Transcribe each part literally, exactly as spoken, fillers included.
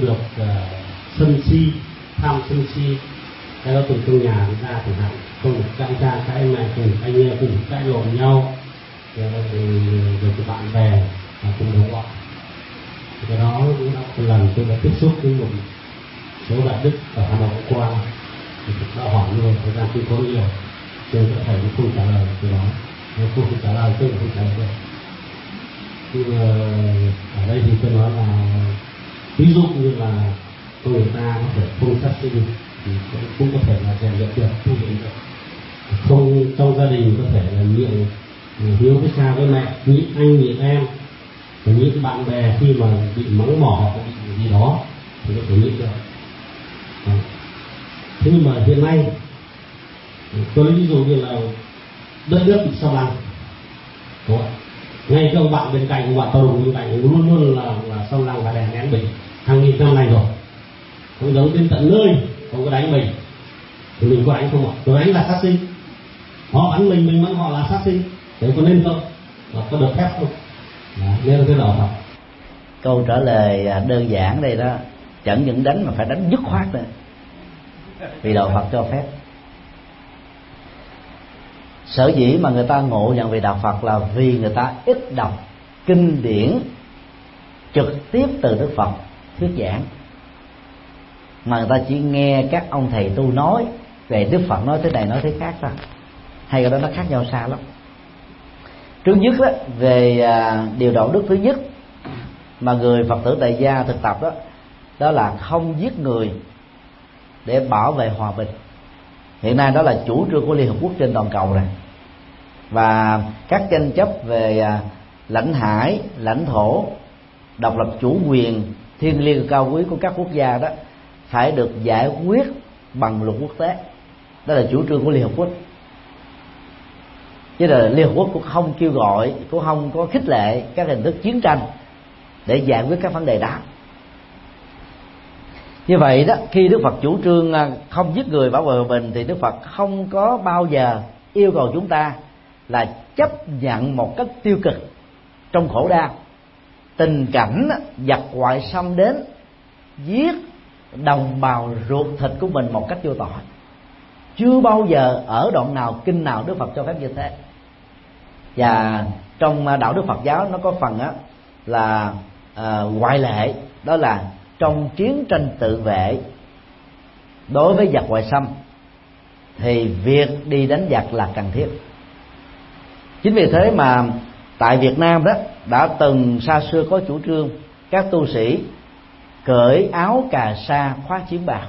được uh, sân si, tham sân si, cái đó từ trong nhà ra chẳng hạn, không được cãi cha cãi mẹ, cùng anh em cùng cãi lộn nhau, rồi, rồi cái bạn bè và cùng đồng bọn. Cái đó cũng đã một lần tôi đã tiếp xúc với một số đại đức ở Hà Nội qua, thì đã hỏi luôn, thời gian tôi có nhiều, tôi có thể không trả lời cái đó, nếu không trả lời tôi không trả lời được. Nhưng ở đây thì tôi nói là ví dụ như là người ta có thể không sát sinh thì cũng có thể là rèn luyện được, tu luyện được. Không trong gia đình có thể là nhịn hiếu với cha với mẹ, nhịn anh nhịn em, nhịn bạn bè khi mà bị mắng mỏ hoặc bị gì đó thì có thể nhịn được. Đó. Thế nhưng mà hiện nay tôi lấy ví dụ như là đất nước bị xâm lăng, đúng không? Ngay các ông bạn bên cạnh, ông bạn tàu bên cạnh luôn luôn là là xâm lăng và đè nén mình hàng nghìn năm nay rồi, không giống đến tận nơi không có đánh mình thì mình có đánh không ạ? Tôi đánh là sát sinh, họ bắn mình mình bắn họ là sát sinh, thế có nên không? Và có được phép không? Đó, nên là cái đạo Phật. Câu trả lời đơn giản đây đó, chẳng những đánh mà phải đánh dứt khoát nữa, vì đạo Phật cho phép. Sở dĩ mà người ta ngộ nhận về đạo Phật là vì người ta ít đọc kinh điển trực tiếp từ Đức Phật thuyết giảng, mà người ta chỉ nghe các ông thầy tu nói về Đức Phật nói thế này nói thế khác thôi. Hai cái đó nó khác nhau xa lắm. Trước nhất đó, về à, điều đạo đức thứ nhất mà người Phật tử tại gia thực tập đó, đó là không giết người để bảo vệ hòa bình. Hiện nay đó là chủ trương của Liên Hợp Quốc trên toàn cầu này, và các tranh chấp về à, lãnh hải, lãnh thổ, độc lập chủ quyền, thiêng liêng cao quý của các quốc gia đó phải được giải quyết bằng luật quốc tế. Đó là chủ trương của Liên Hợp Quốc. Chứ là Liên Hợp Quốc cũng không kêu gọi, cũng không có khích lệ các hình thức chiến tranh để giải quyết các vấn đề đó. Như vậy đó, khi Đức Phật chủ trương không giết người bảo vệ hòa bình thì Đức Phật không có bao giờ yêu cầu chúng ta là chấp nhận một cách tiêu cực trong khổ đau, tình cảnh giặc ngoại xâm đến giết đồng bào ruột thịt của mình một cách vô tội. Chưa bao giờ ở đoạn nào kinh nào Đức Phật cho phép như thế. Và trong đạo Đức Phật giáo nó có phần á là à, ngoại lệ, đó là trong chiến tranh tự vệ đối với giặc ngoại xâm thì việc đi đánh giặc là cần thiết. Chính vì thế mà tại Việt Nam đó đã từng xa xưa có chủ trương các tu sĩ cởi áo cà sa khoác chiến bào.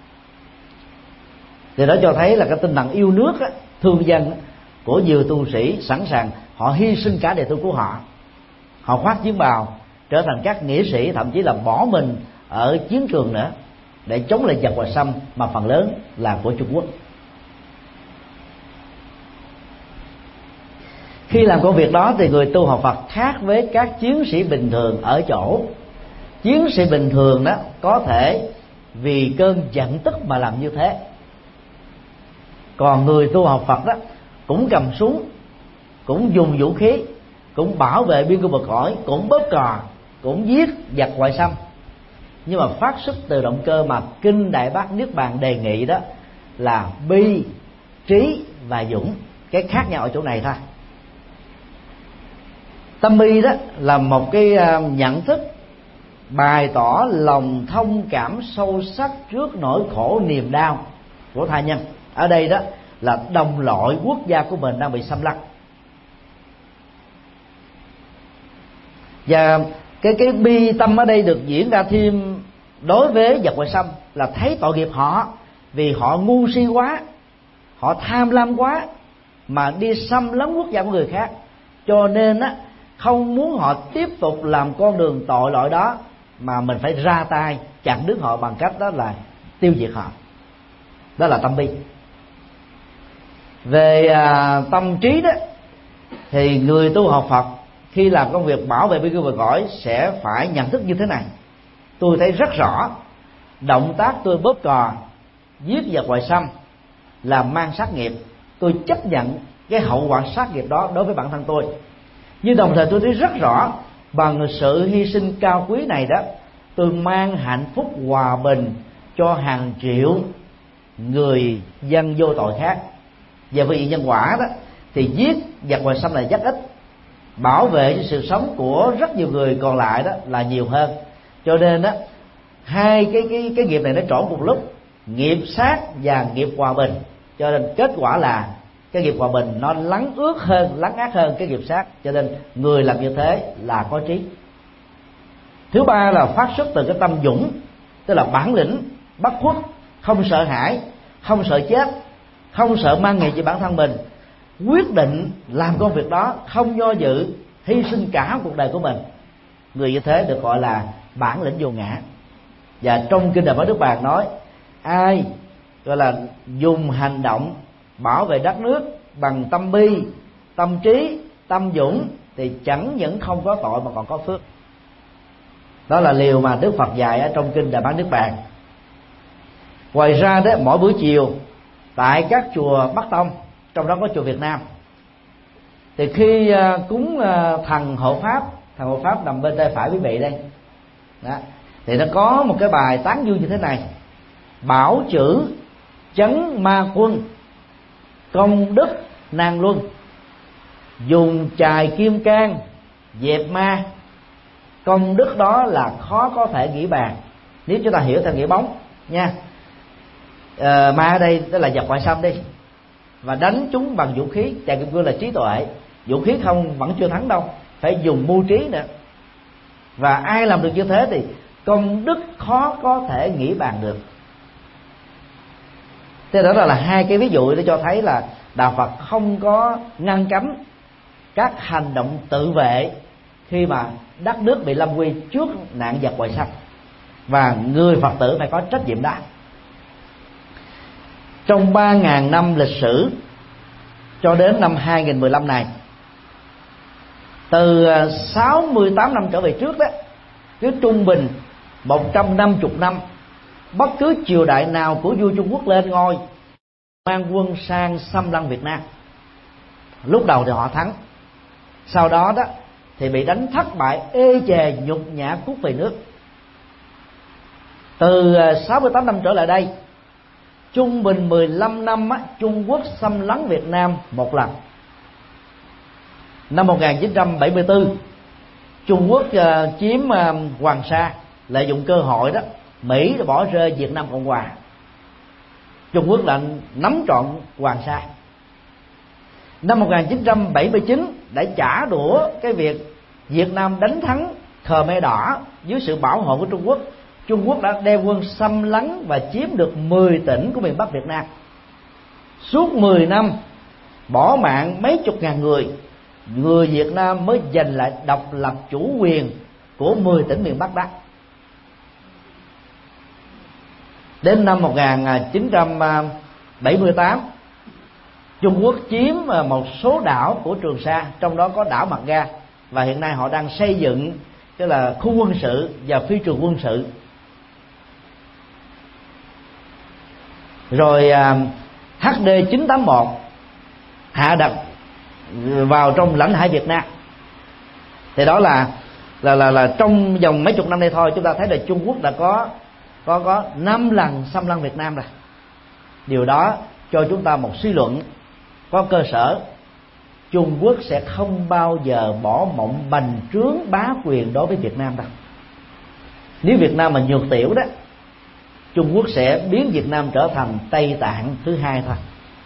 Thì đó cho thấy là cái tinh thần yêu nước á, thương dân á, của nhiều tu sĩ sẵn sàng họ hy sinh cả đời tu của họ, họ khoác chiến bào trở thành các nghĩa sĩ, thậm chí là bỏ mình ở chiến trường nữa để chống lại giặc ngoại xâm mà phần lớn là của Trung Quốc. Khi làm công việc đó thì người tu học Phật khác với các chiến sĩ bình thường ở chỗ, chiến sĩ bình thường đó có thể vì cơn giận tức mà làm như thế, còn người tu học Phật đó cũng cầm súng, cũng dùng vũ khí, cũng bảo vệ biên cương bờ cõi, cũng bóp cò, cũng giết giặc ngoại xâm, nhưng mà phát xuất từ động cơ mà kinh Đại Bát Niết Bàn đề nghị đó là bi, trí và dũng. Cái khác nhau ở chỗ này thôi. Tâm bi đó là một cái nhận thức bày tỏ lòng thông cảm sâu sắc trước nỗi khổ niềm đau của tha nhân. Ở đây đó là đồng loại quốc gia của mình đang bị xâm lăng, và cái cái bi tâm ở đây được diễn ra thêm đối với giặc ngoại xâm là thấy tội nghiệp họ vì họ ngu si quá, họ tham lam quá mà đi xâm lấn quốc gia của người khác, cho nên á không muốn họ tiếp tục làm con đường tội lỗi đó, mà mình phải ra tay chặn đứng họ bằng cách đó là tiêu diệt họ. Đó là tâm bi. Về à, tâm trí đó thì người tu học Phật khi làm công việc bảo vệ biên cương bờ cõi sẽ phải nhận thức như thế này. Tôi thấy rất rõ động tác tôi bóp cò giết giặc ngoại xâm là mang sát nghiệp, tôi chấp nhận cái hậu quả sát nghiệp đó đối với bản thân tôi. Nhưng đồng thời tôi thấy rất rõ bằng sự hy sinh cao quý này đó tôi mang hạnh phúc hòa bình cho hàng triệu người dân vô tội khác. Về phương diện nhân quả đó thì giết giặc ngoại xâm là rất ít, bảo vệ sự sống của rất nhiều người còn lại đó là nhiều hơn. Cho nên đó hai cái cái cái nghiệp này nó trổ cùng lúc, nghiệp sát và nghiệp hòa bình. Cho nên kết quả là cái nghiệp hòa bình nó lắng ướt hơn, lắng át hơn cái nghiệp sát. Cho nên người làm như thế là có trí. Thứ ba là phát xuất từ cái tâm dũng, tức là bản lĩnh bất khuất, không sợ hãi, không sợ chết, không sợ mang nghiệp về bản thân mình, quyết định làm công việc đó, không do dự, hy sinh cả cuộc đời của mình. Người như thế được gọi là bản lĩnh vô ngã. Và trong kinh Đại Bảo Đức Bàn nói, ai gọi là dùng hành động bảo vệ đất nước bằng tâm bi, tâm trí, tâm dũng thì chẳng những không có tội mà còn có phước. Đó là điều mà Đức Phật dạy ở trong kinh Đại Bán Niết Bàn. Ngoài ra đó, mỗi buổi chiều tại các chùa Bắc Tông, trong đó có chùa Việt Nam, thì khi cúng thần hộ pháp, thần hộ pháp nằm bên tay phải quý vị đây đó, thì nó có một cái bài tán dương như thế này: bảo chữ chấn ma quân, công đức nan luân, dùng chài kim cang dẹp ma. Công đức đó là khó có thể nghĩ bàn, nếu chúng ta hiểu theo nghĩa bóng nha. À, ma ở đây đó là giặc ngoại xâm đi, và đánh chúng bằng vũ khí. Chài kim cương là trí tuệ, vũ khí không vẫn chưa thắng đâu, phải dùng mưu trí nữa. Và ai làm được như thế thì công đức khó có thể nghĩ bàn được. Thế đó là, là hai cái ví dụ để cho thấy là Đạo Phật không có ngăn cấm các hành động tự vệ khi mà đất nước bị lâm nguy trước nạn giặc ngoại xâm, và người Phật tử phải có trách nhiệm đó. Trong ba ngàn năm lịch sử cho đến năm hai nghìn mười lăm này, từ sáu mươi tám năm trở về trước đó, cứ trung bình một trăm năm mươi năm, bất cứ triều đại nào của vua Trung Quốc lên ngôi mang quân sang xâm lăng Việt Nam. Lúc đầu thì họ thắng, sau đó đó thì bị đánh thất bại, ê chề nhục nhã cút về nước. Từ sáu mươi tám năm trở lại đây, trung bình mười lăm năm á, Trung Quốc xâm lấn Việt Nam một lần. Năm một nghìn chín trăm bảy mươi tư, Trung Quốc uh, chiếm uh, Hoàng Sa, lợi dụng cơ hội đó, Mỹ đã bỏ rơi Việt Nam Cộng Hòa. Trung Quốc là nắm trọn Hoàng Sa. Năm một nghìn chín trăm bảy mươi chín đã trả đũa cái việc Việt Nam đánh thắng Khmer Đỏ dưới sự bảo hộ của Trung Quốc. Trung Quốc đã đem quân xâm lấn và chiếm được mười tỉnh của miền Bắc Việt Nam. Suốt mười năm bỏ mạng mấy chục ngàn người, người Việt Nam mới giành lại độc lập chủ quyền của mười tỉnh miền Bắc đó. Đến năm một nghìn chín trăm bảy mươi tám, Trung Quốc chiếm một số đảo của Trường Sa, trong đó có đảo Mặt Ga, và hiện nay họ đang xây dựng tức là khu quân sự và phi trường quân sự. Rồi H D chín tám mốt hạ đặt vào trong lãnh hải Việt Nam. Thì đó là là là là trong vòng mấy chục năm nay thôi, chúng ta thấy là Trung Quốc đã có có có năm lần xâm lăng Việt Nam rồi. Điều đó cho chúng ta một suy luận có cơ sở: Trung Quốc sẽ không bao giờ bỏ mộng bành trướng bá quyền đối với Việt Nam đâu. Nếu Việt Nam mà nhược tiểu đó, Trung Quốc sẽ biến Việt Nam trở thành Tây Tạng thứ hai thôi.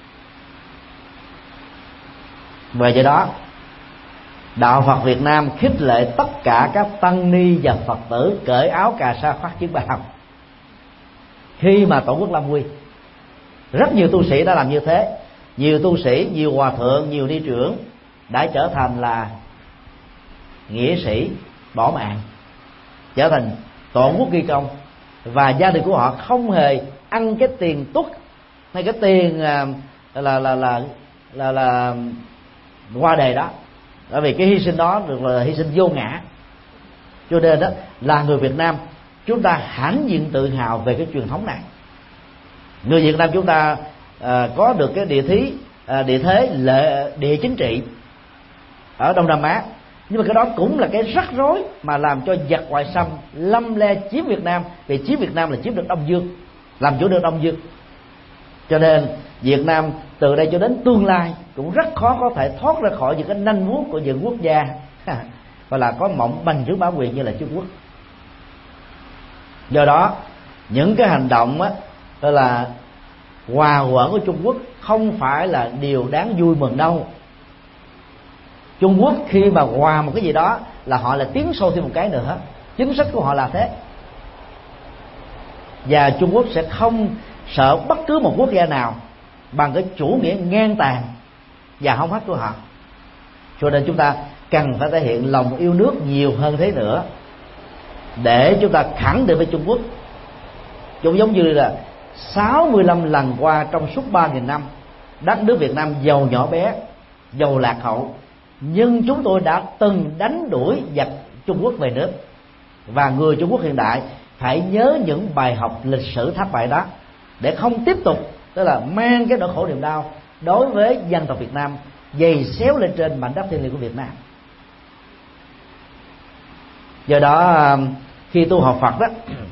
Về do đó, Đạo Phật Việt Nam khích lệ tất cả các tăng ni và Phật tử cởi áo cà sa khoác chiến bào khi mà tổ quốc lâm nguy. Rất nhiều tu sĩ đã làm như thế. Nhiều tu sĩ, nhiều hòa thượng, nhiều ni trưởng đã trở thành là nghĩa sĩ bỏ mạng, trở thành tổ quốc ghi công, và gia đình của họ không hề ăn cái tiền tuất hay cái tiền là là là là là, là qua đề đó, bởi vì cái hy sinh đó được là hy sinh vô ngã. Cho nên đó là người Việt Nam, chúng ta hãnh diện tự hào về cái truyền thống này. Người Việt Nam chúng ta à, có được cái địa thí à, địa thế lệ địa chính trị ở Đông Nam Á, Nhưng mà cái đó cũng là cái rắc rối mà làm cho giặc ngoại xâm lâm le chiếm Việt Nam, vì chiếm Việt Nam là chiếm được Đông Dương, làm chủ được Đông Dương. Cho nên Việt Nam từ đây cho đến tương lai cũng rất khó có thể thoát ra khỏi những cái nanh vuốt của những quốc gia gọi là có mộng bành trướng bá quyền như là Trung Quốc. Do đó những cái hành động á, đó là hòa quẩn của Trung Quốc không phải là điều đáng vui mừng đâu. Trung Quốc khi mà hòa một cái gì đó là họ lại tiến sâu thêm một cái nữa, chính sách của họ là thế. Và Trung Quốc sẽ không sợ bất cứ một quốc gia nào bằng cái chủ nghĩa ngang tàn và hung hách của họ. Cho nên chúng ta cần phải thể hiện lòng yêu nước nhiều hơn thế nữa, để chúng ta khẳng định với Trung Quốc, cũng giống như là sáu mươi lăm lần qua trong suốt ba nghìn năm, đất nước Việt Nam giàu nhỏ bé, giàu lạc hậu, nhưng chúng tôi đã từng đánh đuổi giặc Trung Quốc về nước. Và người Trung Quốc hiện đại phải nhớ những bài học lịch sử thất bại đó, để không tiếp tục tức là mang cái nỗi khổ niềm đau đối với dân tộc Việt Nam dày xéo lên trên mảnh đất thiêng liêng của Việt Nam. Do đó khi tu học Phật đó,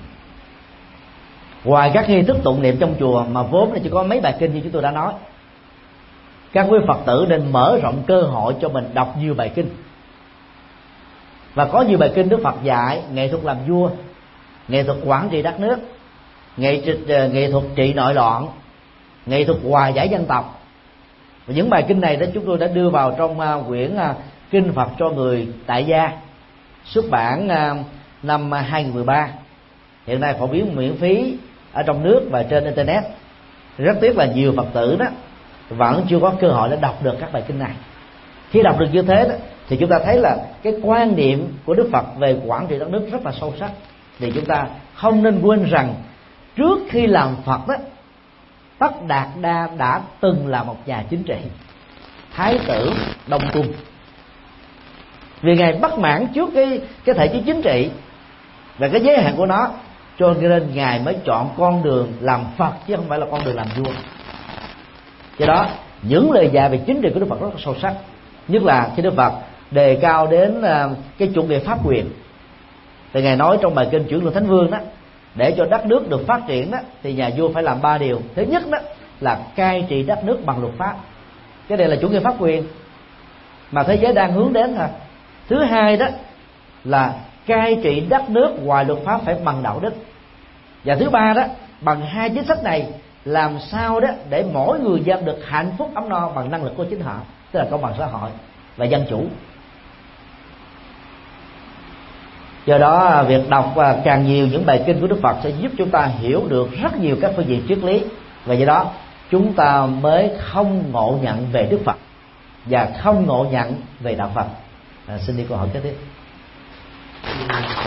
ngoài các nghi thức tụng niệm trong chùa mà vốn là chỉ có mấy bài kinh như chúng tôi đã nói, các quý Phật tử nên mở rộng cơ hội cho mình đọc nhiều bài kinh. Và có nhiều bài kinh Đức Phật dạy nghệ thuật làm vua, nghệ thuật quản trị đất nước, nghệ, nghệ thuật trị nội loạn, nghệ thuật hòa giải dân tộc. Và những bài kinh này đó chúng tôi đã đưa vào trong uh, quyển uh, Kinh Phật cho người tại gia, xuất bản uh, năm hai nghìn mười ba, hiện nay phổ biến miễn phí ở trong nước và trên internet. Rất tiếc là nhiều Phật tử đó vẫn chưa có cơ hội để đọc được các bài kinh này. Khi đọc được như thế đó, thì chúng ta thấy là cái quan niệm của Đức Phật về quản trị đất nước rất là sâu sắc. Thì chúng ta không nên quên rằng trước khi làm Phật đó, Tất Đạt Đa đã từng là một nhà chính trị, Thái tử Đông Cung. Vì ngài bất mãn trước cái cái thể chế chính trị và cái giới hạn của nó, cho nên ngài mới chọn con đường làm Phật chứ không phải là con đường làm vua. Do đó những lời dạy về chính trị của Đức Phật rất là sâu sắc, nhất là khi Đức Phật đề cao đến cái chủ nghĩa pháp quyền. Thì ngài nói trong bài kinh Chuyển Luân Thánh Vương đó, để cho đất nước được phát triển đó, thì nhà vua phải làm ba điều. Thứ nhất đó là cai trị đất nước bằng luật pháp, cái này là chủ nghĩa pháp quyền mà thế giới đang hướng đến thôi. Thứ hai đó là cai trị đất nước ngoài luật pháp phải bằng đạo đức. Và thứ ba đó, bằng hai chính sách này làm sao đó để mỗi người dân được hạnh phúc ấm no bằng năng lực của chính họ, tức là công bằng xã hội và dân chủ. Do đó việc đọc càng nhiều những bài kinh của Đức Phật sẽ giúp chúng ta hiểu được rất nhiều các phương diện triết lý, và do đó chúng ta mới không ngộ nhận về Đức Phật và không ngộ nhận về đạo Phật. À, xin đi câu hỏi kế tiếp.